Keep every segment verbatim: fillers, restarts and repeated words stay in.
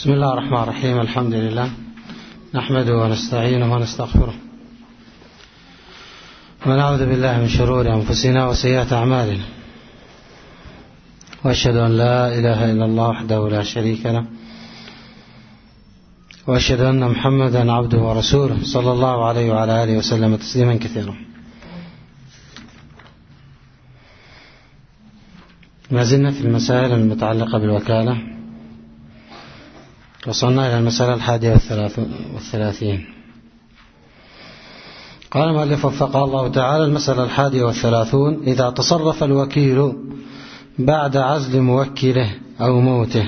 بسم الله الرحمن الرحيم. الحمد لله نحمده ونستعينه ونستغفره ونعوذ بالله من شرور أنفسنا وسيئات أعمالنا، وأشهد أن لا إله إلا الله وحده لا شريك له، وأشهد أن محمدا عبده ورسوله صلى الله عليه وعلى آله وسلم تسليما كثيرا. ما زلنا في المسائل المتعلقة بالوكالة، وصلنا إلى المسألة الحادية والثلاثين. قال المؤلف وفقه الله تعالى: المسألة الحادية والثلاثون: إذا تصرف الوكيل بعد عزل موكله أو موته.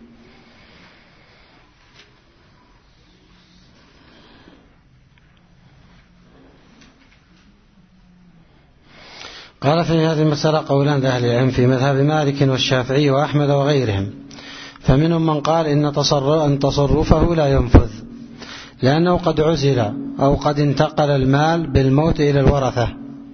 قال في هذه المسألة قولان لأهل العلم في مذهب مالك والشافعي وأحمد وغيرهم، فمنهم من قال إن تصرفه لا ينفذ لأنه قد عزل أو قد انتقل المال بالموت إلى الورثة،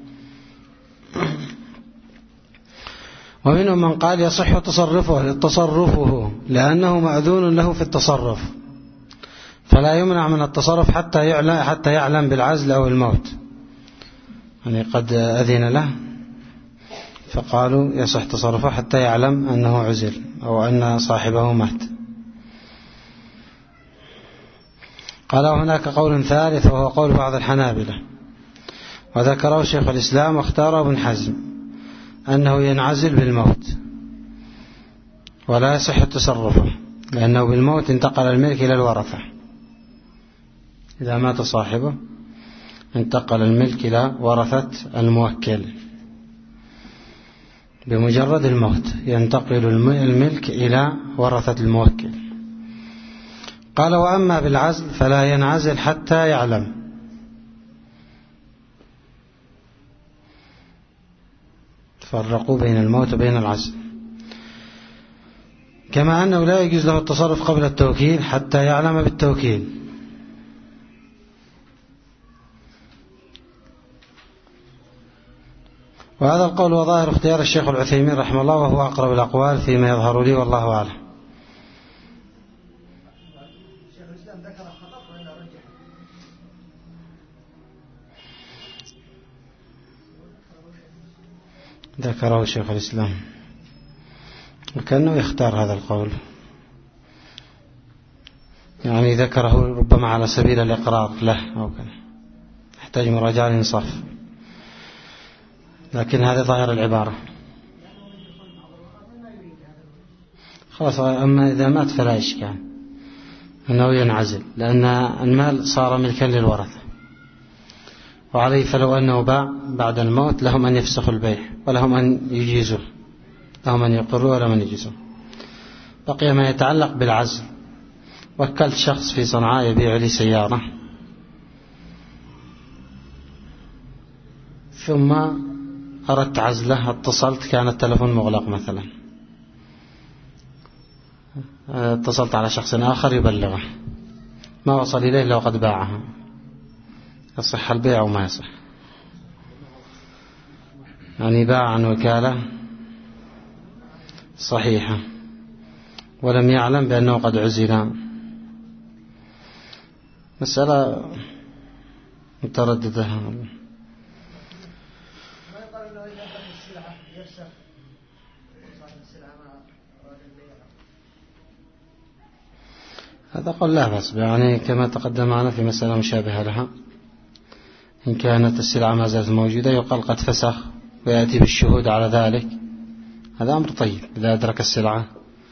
ومنهم من قال يصح تصرفه تصرفه لأنه مأذون له في التصرف، فلا يمنع من التصرف حتى يعلم حتى يعلم بالعزل أو الموت، يعني قد أذن له فقالوا يصح تصرفه حتى يعلم أنه عزل أو أن صاحبه مات. قال هناك قول ثالث وهو قول بعض الحنابلة، وذكره شيخ الإسلام واختاره ابن حزم، أنه ينعزل بالموت ولا يصح تصرفه، لأنه بالموت انتقل الملك إلى الورثة. إذا مات صاحبه انتقل الملك إلى ورثة الموكل، بمجرد الموت ينتقل الملك إلى ورثة الموكل. قال: وأما بالعزل فلا ينعزل حتى يعلم. فرقوا بين الموت وبين العزل، كما أنه لا يجوز له التصرف قبل التوكيل حتى يعلم بالتوكيل. وهذا القول وظاهر اختيار الشيخ العثيمين رحمه الله، وهو أقرب الأقوال فيما يظهر لي والله أعلم. ذكره شيخ الإسلام وكأنه يختار هذا القول، يعني ذكره ربما على سبيل الإقرار له أو كان يحتاج مراجعة الإنصاف، لكن هذا ظاهر العبارة. خلاص، أما إذا مات فلا إشكال أنه ينعزل، لأن المال صار ملكا للورثة، وعليه فلو أنه باع بعد الموت لهم أن يفسخوا البيع ولهم أن يجيزوا، لهم أن يقروا ولهم أن يجيزوا. بقي ما يتعلق بالعزل. وكلت شخص في صنعاء يبيع لي سيارة، ثم أردت عزله، اتصلت كان التلفون مغلق مثلا، اتصلت على شخص آخر يبلغه، ما وصل إليه إلا وقد باعها، يصح البيع أو ما يصح؟ يعني باع عن وكالة صحيحة ولم يعلم بأنه قد عزل. مسألة مترددة. هذا قول لا بأس، يعني كما تقدم معنا في مسألة مشابهة لها، إن كانت السلعة ما زالت موجودة يقال قد فسخ ويأتي بالشهود على ذلك، هذا أمر طيب إذا أدرك السلعة.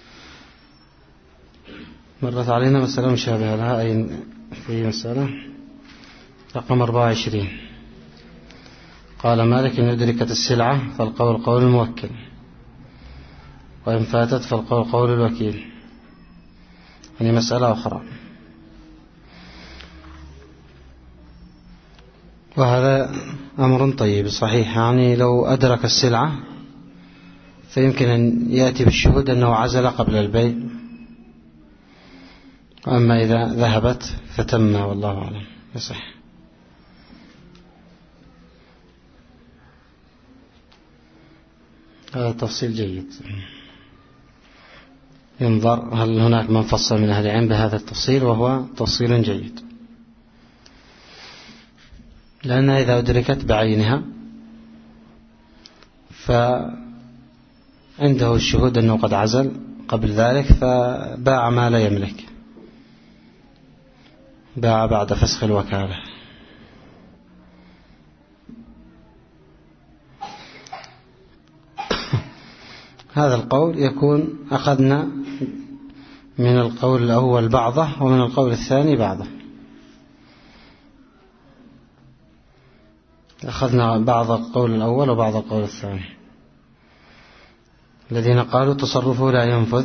مرت علينا مسألة مشابهة لها، أي في مسألة رقم أربعة وعشرين، قال مالك: إن أدركت السلعة فالقول قول الموكل، وإن فاتت فالقول قول الوكيل. يعني مسألة أخرى. وهذا أمر طيب صحيح، يعني لو أدرك السلعة فيمكن أن يأتي بالشهود أنه عزل قبل البيع، وأما إذا ذهبت فتم والله أعلم يصح. هذا تفصيل جيد. ينظر هل هناك من فصل من أهل العلم بهذا التفصيل، وهو تفصيل جيد، لأنها إذا أدركت بعينها فعنده الشهود أنه قد عزل قبل ذلك فباع ما لا يملك، باع بعد فسخ الوكالة. هذا القول يكون أخذنا من القول الأول بعضه ومن القول الثاني بعضه. أخذنا بعض القول الأول وبعض القول الثاني. الذين قالوا تصرفه لا ينفذ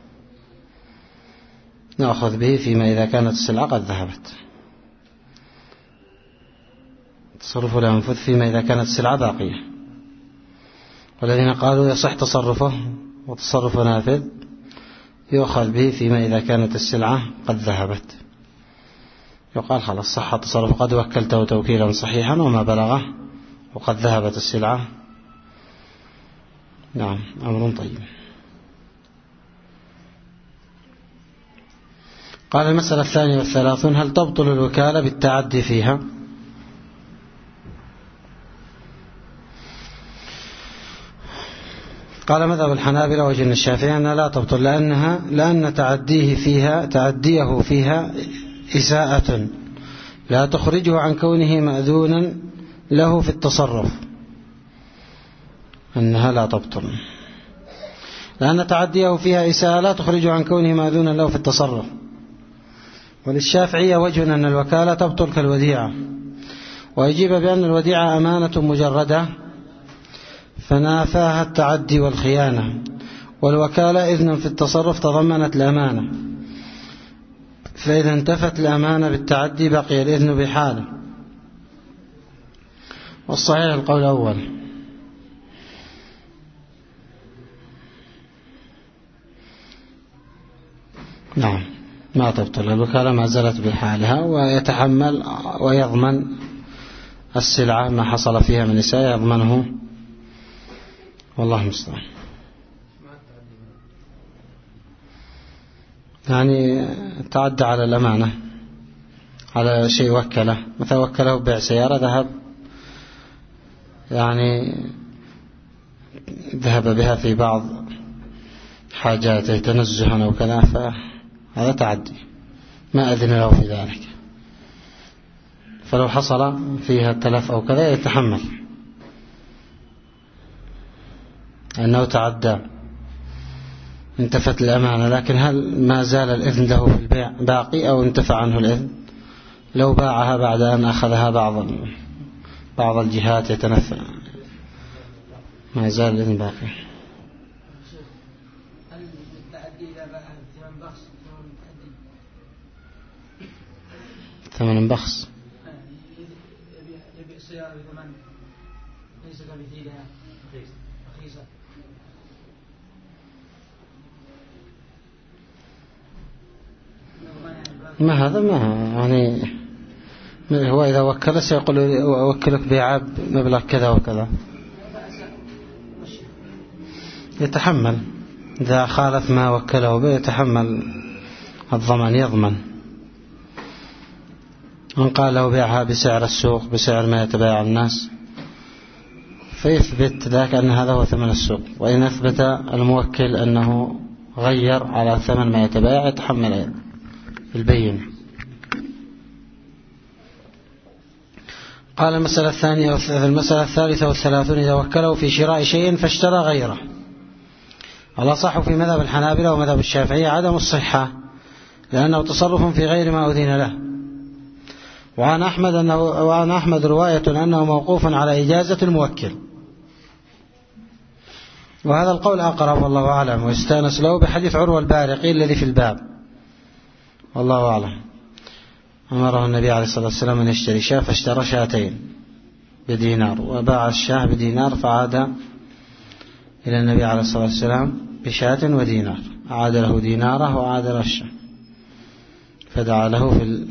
نأخذ به فيما إذا كانت السلعة قد ذهبت، تصرفه لا ينفذ فيما إذا كانت السلعة باقية. والذين قالوا يصح تصرفه وتصرفه نافذ يؤخذ به فيما إذا كانت السلعة قد ذهبت، يقال خلاص صح تصرف، قد وكلته توكيلا صحيحا وما بلغه وقد ذهبت السلعة. نعم، أمر طيب. قال المسألة الثانية والثلاثون: هل تبطل الوكالة بالتعدي فيها؟ قال مذهب الحنابلة وجن الشافعي أنها لا تبطل، لأنها لأن تعديه فيها تعديه فيها إساءة لا تخرجه عن كونه مأذونا له في التصرف، أنها لا تبطل لأن تعديه فيها إساءة لا تخرجه عن كونه مأذونا له في التصرف. وللشافعية وجه أن الوكالة تبطل كالوديعة، ويجيب بأن الوديعة أمانة مجردة فنافاها التعدي والخيانة، والوكالة إذن في التصرف تضمنت الأمانة، فإذا انتفت الأمانة بالتعدي بقي الإذن بحاله. والصحيح القول الأول. نعم، ما تبطل الوكالة ما زالت بحالها، ويتحمل ويضمن السلعة ما حصل فيها من إساءة يضمنه، والله المستعان. يعني تعدى على الأمانة على شيء وكله، مثلا وكله ببيع سيارة، ذهب يعني ذهب بها في بعض حاجاته تنزها أو كذا، فهذا تعدي ما أذن له في ذلك، فلو حصل فيها تلف أو كذا يتحمل أنه تعدى، انتفت الأمانة. لكن هل ما زال الإذن له في البيع باقي أو انتفع عنه الإذن؟ لو باعها بعد أن أخذها بعض بعض الجهات يتنفع، ما زال الإذن باقي. ثمن بخس يبيع السيارة بثمن ليس كمثيلها رخيصة. ما هذا ما يعني هو إذا وكل سيقول أوكلك بيع مبلغ كذا وكذا، يتحمل إذا خالف ما وكله به يتحمل الضمان، يضمن. من قال له بيعها بسعر السوق بسعر ما يتبايع الناس فيثبت ذاك أن هذا هو ثمن السوق، وإن أثبت الموكل أنه غير على ثمن ما يتبايع يتحمل البين. قال المسألة الثانية المسألة الثالثة والثلاثون: إذا وكله في شراء شيء فاشترى غيره. الأصح في مذهب الحنابلة ومذهب الشافعية عدم الصحة، لأنه تصرف في غير ما أذن له. وعن أحمد أنه وعن أحمد رواية أنه موقوف على إجازة الموكل، وهذا القول أقرب والله أعلم، ويستانس له بحديث عروة البارقي الذي في الباب، والله أعلم. أمره النبي عليه الصلاة والسلام أن يشتري شاة فاشترى شاتين بدينار، وباع الشاه بدينار، فعاد إلى النبي عليه الصلاة والسلام بشاة ودينار، عاد له ديناره وعاد له الشاه، فدعا له في ال...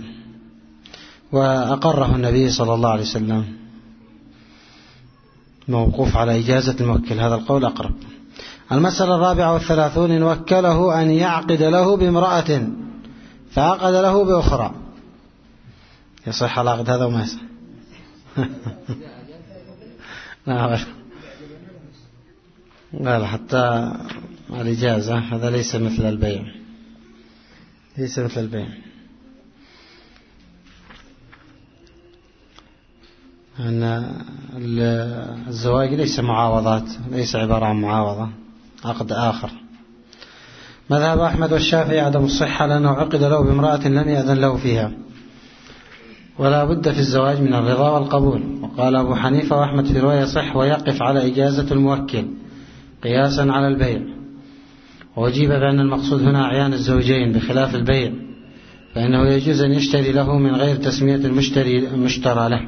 وأقره النبي صلى الله عليه وسلم، موقوف على إجازة الموكل، هذا القول أقرب. المسألة الرابعة والثلاثون إن وكله أن يعقد له بامرأة فعقد له بأخرى يصح العقد هذا وما يصح؟ لا حتى الإجازة هذا ليس مثل البيع، ليس مثل البيع. أن الزواج ليس معاوضات، ليس عبارة عن معاوضة، عقد آخر. مذهب أحمد والشافعي عدم الصحة لأنه عقد له بامرأة لم يأذن له فيها، ولا بد في الزواج من الرضا والقبول. وقال أبو حنيفة وأحمد في رواية صح ويقف على إجازة الموكل قياسا على البيع. وأجيب بأن المقصود هنا أعيان الزوجين بخلاف البيع، فإنه يجوز أن يشتري له من غير تسمية المشتري المشترى له.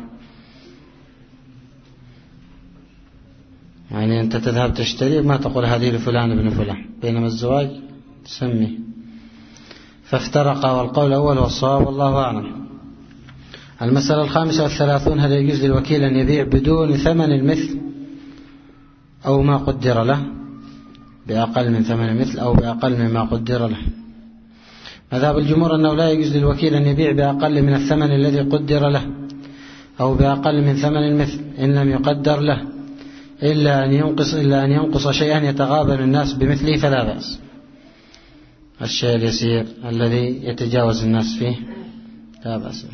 يعني أنت تذهب تشتري ما تقول هذه لفلان ابن فلان، بينما الزواج تسمي. فافترق، والقول الأول والصواب والله أعلم. المسألة الخامسة والثلاثون هل يجوز للوكيل أن يبيع بدون ثمن المثل أو ما قدر له بأقل من ثمن المثل أو بأقل مما قدر له؟ مذهب الجمهور أنه لا يجوز للوكيل أن يبيع بأقل من الثمن الذي قدر له أو بأقل من ثمن المثل إن لم يقدر له، إلا أن ينقص إلا أن ينقص شيئا يتغابن الناس بمثله فلا بأس. الشيء اليسير الذي يتجاوز الناس فيه لا بأس.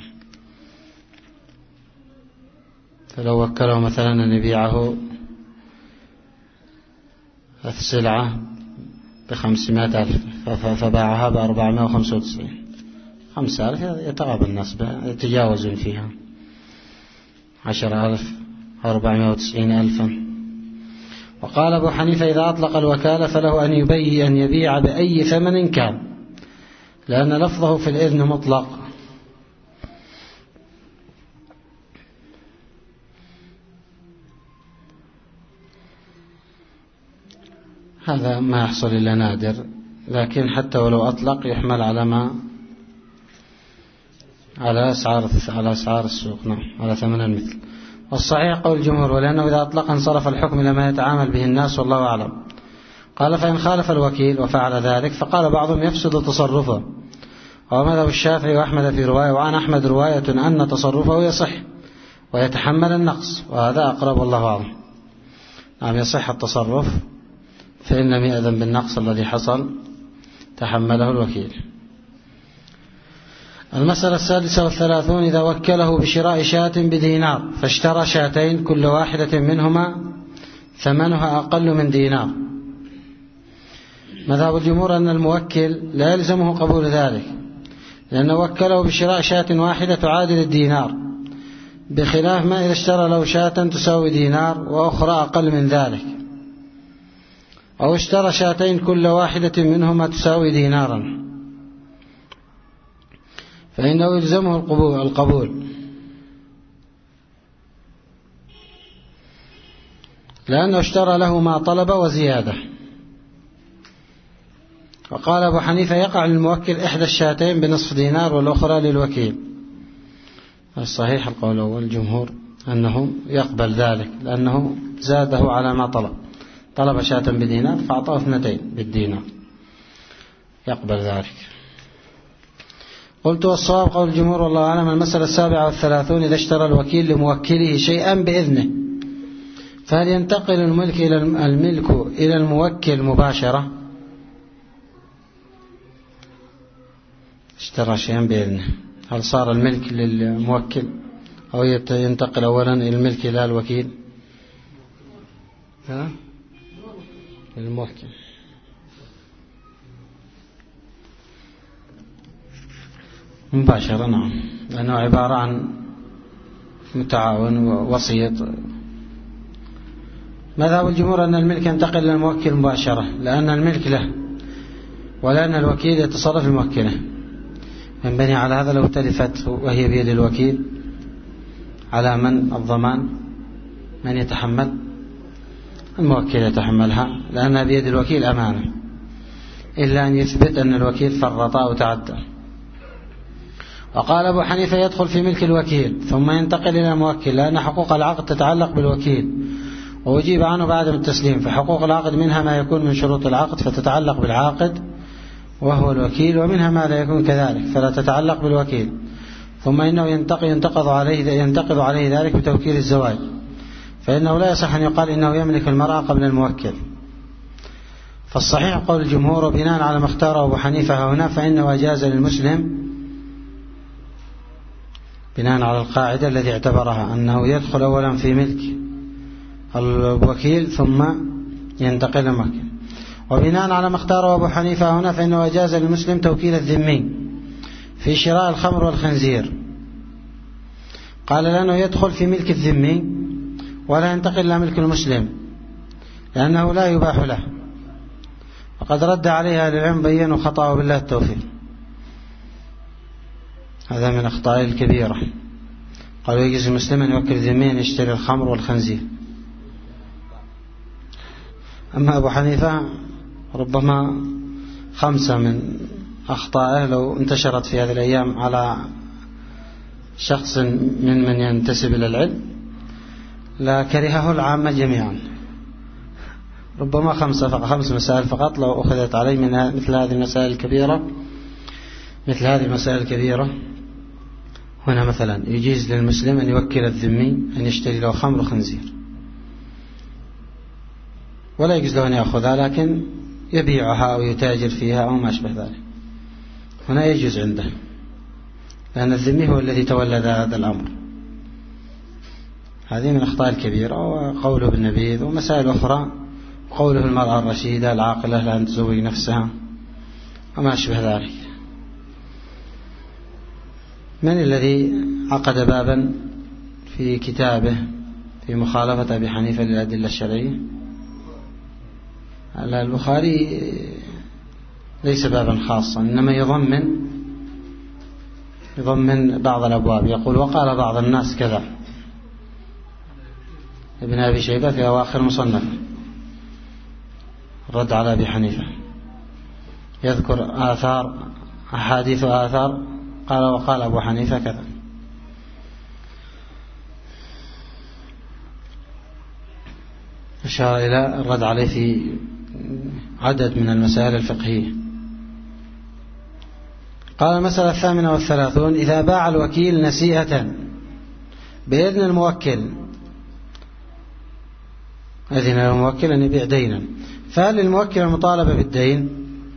فلو وكله مثلا أن يبيعه السلعة بخمسمائة ألف فباعها بأربعمائة وخمسة وتسعين، خمسة ألف يتغابن الناس يتجاوزون فيها عشر ألف أربعمائة وتسعين ألفا. وقال أبو حنيفة إذا أطلق الوكالة فله أن يبيع أن يبيع بأي ثمن كان، لأن لفظه في الإذن مطلق. هذا ما يحصل إلا نادر، لكن حتى ولو أطلق يحمل على ما على أسعار على أسعار السوق، نعم على ثمن المثل. والصحيح قول الجمهور ولأنه إذا أطلق انصرف الحكم لما يتعامل به الناس والله أعلم. قال فإن خالف الوكيل وفعل ذلك فقال بعضهم يفسد تصرفه. ومذهب الشافعي وأحمد في رواية وعن أحمد رواية أن تصرفه يصح ويتحمل النقص، وهذا أقرب والله أعلم. نعم يصح التصرف فإن لم يأذن بالنقص الذي حصل تحمله الوكيل. المسألة السادسة والثلاثون إذا وكله بشراء شاة بدينار فاشترى شاتين كل واحدة منهما ثمنها أقل من دينار. مذهب الجمهور أن الموكل لا يلزمه قبول ذلك، لأنه وكله بشراء شاة واحدة تعادل الدينار، بخلاف ما إذا اشترى له شاة تساوي دينار وأخرى أقل من ذلك، أو اشترى شاتين كل واحدة منهما تساوي دينارا، فإنه يلزمه القبول, القبول لأنه اشترى له ما طلب وزيادة. وقال أبو حنيفة يقع للموكل إحدى الشاتين بنصف دينار والأخرى للوكيل. الصحيح القول الأول الجمهور أنه يقبل ذلك، لأنه زاده على ما طلب، طلب شاة بدينار فأعطاه اثنتين بالدينار، يقبل ذلك. قلت والصواب قول الجمهور والله أعلم. المسألة السابعة والثلاثون إذا اشترى الوكيل لموكله شيئا بإذنه فهل ينتقل الملك إلى الملك إلى الموكل مباشرة؟ اشترى شيئا بإذنه، هل صار الملك للموكل أو ينتقل أولا إلى الملك إلى الوكيل؟ ها؟ الموكل. مباشرة نعم، لأنه عبارة عن متعاون ووسيط. مذهب الجمهور أن الملك ينتقل إلى الموكل مباشرة، لأن الملك له ولأن الوكيل يتصرف الموكله. ينبني على هذا لو تلفت وهي بيد الوكيل على من الضمان؟ من يتحمل؟ الموكل يتحملها لأنها بيد الوكيل أمانة، إلا أن يثبت أن الوكيل فرط أو تعدى. وقال أبو حنيفة يدخل في ملك الوكيل ثم ينتقل إلى الموكل، لأن حقوق العقد تتعلق بالوكيل، وأجيب عنه بعدم التسليم. فحقوق العقد منها ما يكون من شروط العقد فتتعلق بالعاقد وهو الوكيل، ومنها ما لا يكون كذلك فلا تتعلق بالوكيل. ثم إنه ينتقض عليه ينتقض عليه ذلك بتوكيل الزواج، فإنه لا يصح أن يقال إنه يملك المرأة قبل الموكل. فالصحيح قول الجمهور، وبناء على ما اختاره أبو حنيفة هنا فإنه أجاز للمسلم بناء على القاعدة الذي اعتبرها أنه يدخل أولا في ملك الوكيل ثم ينتقل الموكل. وبناء على ما اختاره أبو حنيفة هنا فإنه أجاز للمسلم توكيل الذمي في شراء الخمر والخنزير. قال لأنه يدخل في ملك الذمي ولا ينتقل إلى ملك المسلم لأنه لا يباح له. وقد رد عليها للعلم بينوا خطأه بالله التوفيق. هذا من أخطائه الكبيرة. قالوا يجوز المسلم أن يوكل ذمي أن يشتري الخمر والخنزير. أما أبو حنيفة ربما خمسة من أخطائه لو انتشرت في هذه الأيام على شخص من من ينتسب إلى العلم لا كرهه العامة جميعا. ربما خمسة فقط، خمس مسائل فقط لو أخذت عليه من مثل هذه المسائل الكبيرة مثل هذه المسائل الكبيرة. هنا مثلا يجيز للمسلم أن يوكل الذمي أن يشتري له خمر وخنزير، ولا يجوز له أن يأخذها لكن يبيعها أو يتاجر فيها أو ما أشبه ذلك. هنا يجوز عنده لأن الذمي هو الذي تولد هذا الأمر. هذه من الأخطاء الكبيرة. وقوله بالنبيذ ومسائل أخرى، قوله المرأة الرشيدة العاقلة لا أن تزوج نفسها وما أشبه ذلك. من الذي عقد بابا في كتابه في مخالفة أبي حنيفة للأدلة الشرعية؟ البخاري ليس بابا خاصا، إنما يضمن يضمن بعض الأبواب. يقول وقال بعض الناس كذا. ابن أبي شيبة في أواخر مصنف رد على أبي حنيفة يذكر آثار أحاديث وآثار قال وقال أبو حنيفة كذا. أشار إلى الرد عليه في عدد من المسائل الفقهية. قال المسألة الثامنة والثلاثون: إذا باع الوكيل نسيئة بإذن الموكل، أذن الموكل أن يبيع دينا، فهل للموكل المطالبة بالدين؟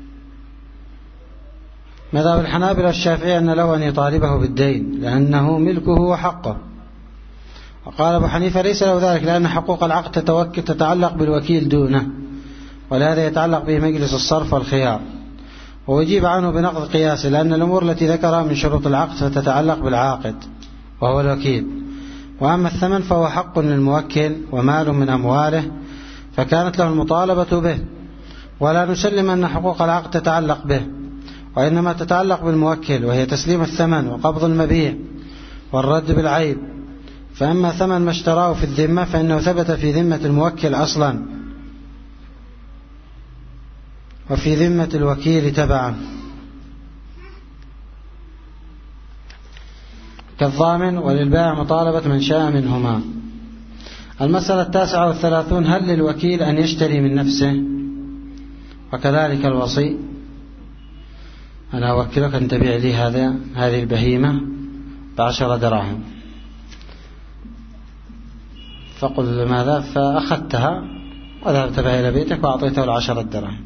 مذهب الحنابلة والشافعية أن له أن يطالبه بالدين لأنه ملكه وحقه. وقال أبو حنيفة ليس له ذلك لأن حقوق العقد تتوكل تتعلق بالوكيل دونه، ولهذا يتعلق به مجلس الصرف والخيار. ويجيب عنه بنقض قياسه لأن الأمور التي ذكرها من شروط العقد فتتعلق بالعاقد وهو الوكيل. وأما الثمن فهو حق للموكل ومال من أمواله فكانت له المطالبة به، ولا نسلم أن حقوق العقد تتعلق به، وإنما تتعلق بالموكل وهي تسليم الثمن وقبض المبيع والرد بالعيب. فأما ثمن ما اشتراه في الذمة فإنه ثبت في ذمة الموكل أصلا وفي ذمة الوكيل تبعا كالضامن، وللبائع مطالبة من شاء منهما. المسألة التاسعة والثلاثون: هل للوكيل أن يشتري من نفسه؟ وكذلك الوصي، أنا أوكلك أن تبيع لي هذا هذه البهيمة بعشر دراهم، فقل ماذا؟ فأخذتها وذهبت بها إلى بيتك وأعطيته العشرة دراهم،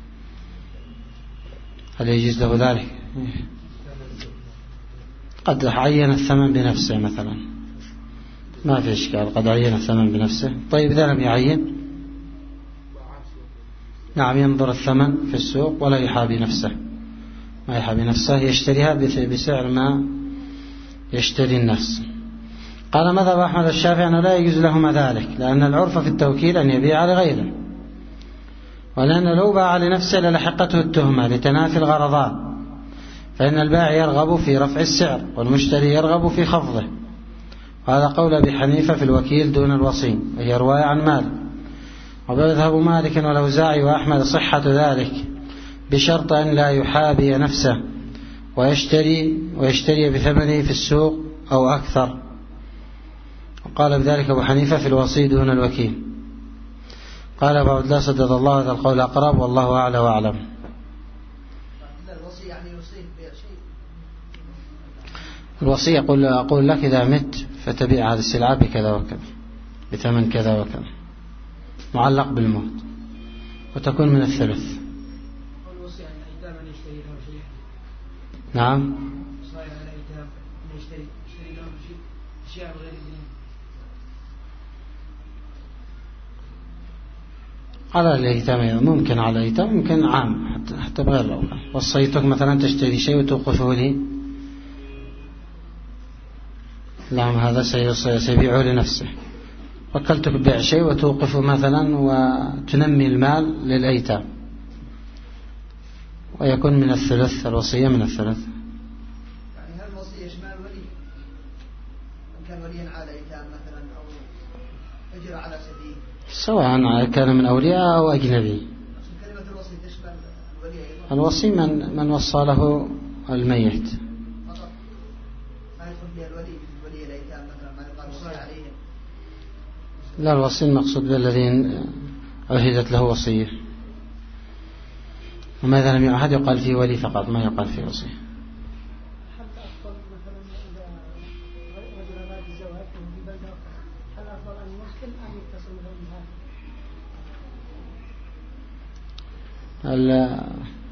هل يجوز له ذلك؟ قد عين الثمن بنفسه مثلا، ما في إشكال، قد عين الثمن بنفسه. طيب إذا لم يعين، نعم ينظر الثمن في السوق ولا يحابي نفسه، ما يحابي نفسه، يشتريها بسعر ما يشتري النفس. قال مذهب أحمد الشافعي أنه لا يجوز لهما ذلك لأن العرف في التوكيل أن يبيع لغيره، ولأنه لو باع لنفسه للحقته التهمة لتنافي الغرضان، فإن البائع يرغب في رفع السعر والمشتري يرغب في خفضه. وهذا قول أبي حنيفة في الوكيل دون الوصي، وهي رواية عن مالك. ويذهب مالك والأوزاعي وأحمد صحة ذلك بشرط أن لا يحابي نفسه ويشتري ويشتري بثمنه في السوق أو أكثر. وقال بذلك أبو حنيفة في الوصي دون الوكيل. قال أبو عبد الله سدد الله هذا القول أقرب والله أعلى وأعلم. الوصية يقول أقول لك إذا مت فتبيع هذه السلعة بكذا وكذا بثمن كذا وكذا معلق بالموت وتكون من الثلث. نعم. على الأيتام ممكن على الأيتام ممكن عام حتى, حتى بغير الأولى. وصيتك مثلا تشتري شيء وتوقفه لي نعم هذا سيبيعه لنفسه. وكلتك ببيع شيء وتوقفه مثلا وتنمي المال للأيتام ويكون من الثلث. الوصية من الثلث. يعني هل الوصية يشمل ولي إن كان وليا على أيتام مثلا أو أجر على سبيل سواء كان من أولياء أو أجنبي. كلمة الوصي تشمل الولي أيضا. الوصي من من وصى له الميت. فقط ما يدخل فيها الولي ولي الأيتام مثلا ما يقال وصي عليهم. لا الوصي المقصود بالذين عهدت له وصية. وما إذا لم يعهد يقال فيه ولي فقط ما يقال فيه وصي. حتى أفضل مثلا إذا رجل أراد الزواج في بلده هل أفضل أن يسلم أم يتصل بالمال؟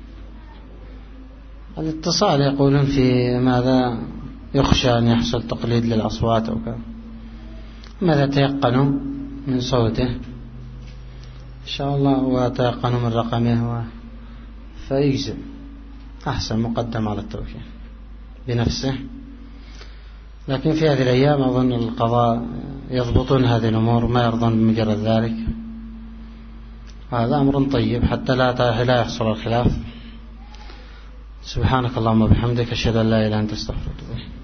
الاتصال يقولون في ماذا يخشى أن يحصل تقليد للأصوات أو كذا. ماذا تيقنوا من صوته إن شاء الله وتيقنوا من رقمه فيجزم أحسن مقدم على التوكيل بنفسه. لكن في هذه الأيام أظن القضاء يضبطون هذه الأمور ما يرضون بمجرد ذلك. هذا أمر طيب حتى لا لا يحصل الخلاف. سبحانك اللهم وبحمدك أشهد أن لا إله إلا أنت أستغفرك.